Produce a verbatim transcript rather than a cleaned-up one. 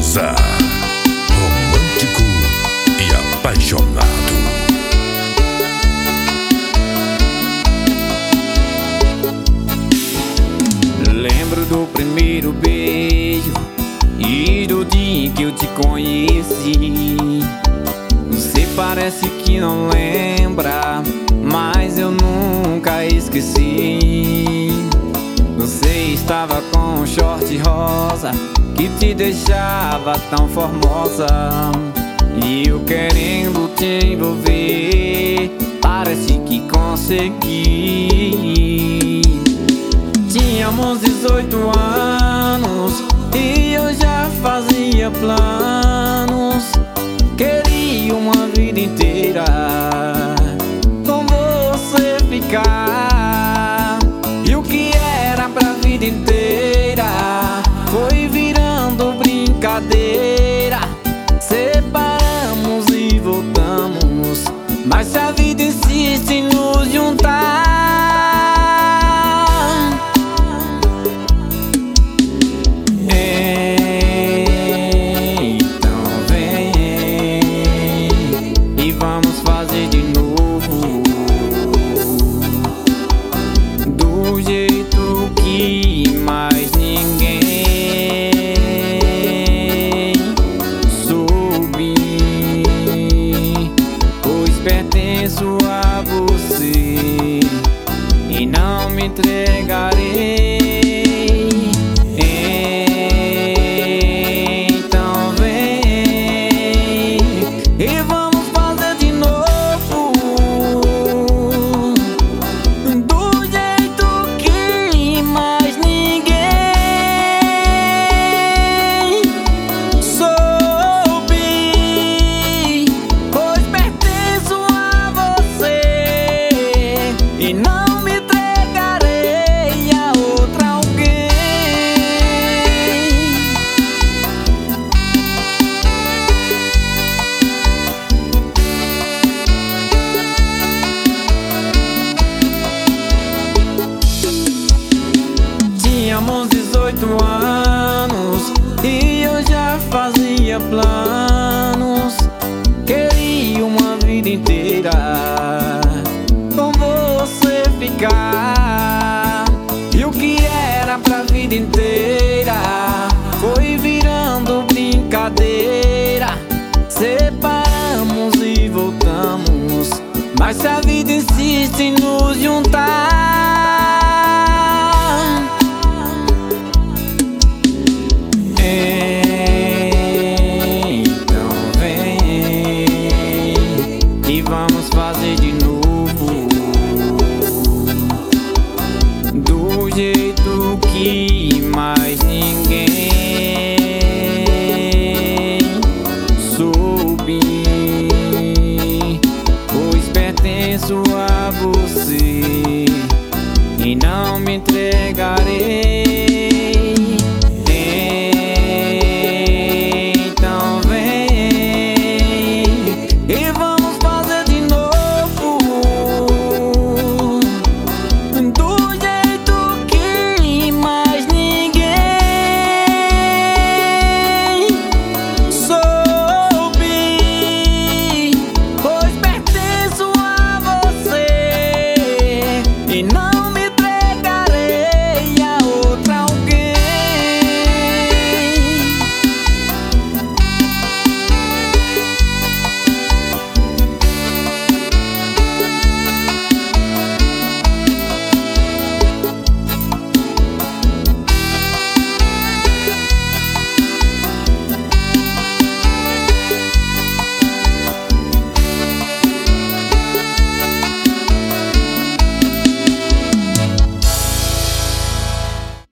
Souza, romântico e apaixonado. Lembro do primeiro beijo e do dia em que eu te conheci. Você parece que não lembra, mas eu nunca esqueci. Você estava com um short rosa que te deixava tão formosa, e eu querendo te envolver, parece que consegui. Tínhamos dezoito anos e eu já fazia planos. Queria uma vida inteira com você ficar, e o que era pra vida inteira foi virando brincadeira. Separamos e voltamos, mas se a vida insiste em nos juntar, vamos fazer de novo, do jeito que mais ninguém soube, pois pertenço a você e não me entregarei. Então vem e vamos e não me entregarei a outra alguém. Tínhamos dezoito anos e eu já fazia planos. Queria uma vida inteira com você ficar, e o que era pra vida inteira foi virando brincadeira. Separamos e voltamos, mas se a vida insiste em nos juntar,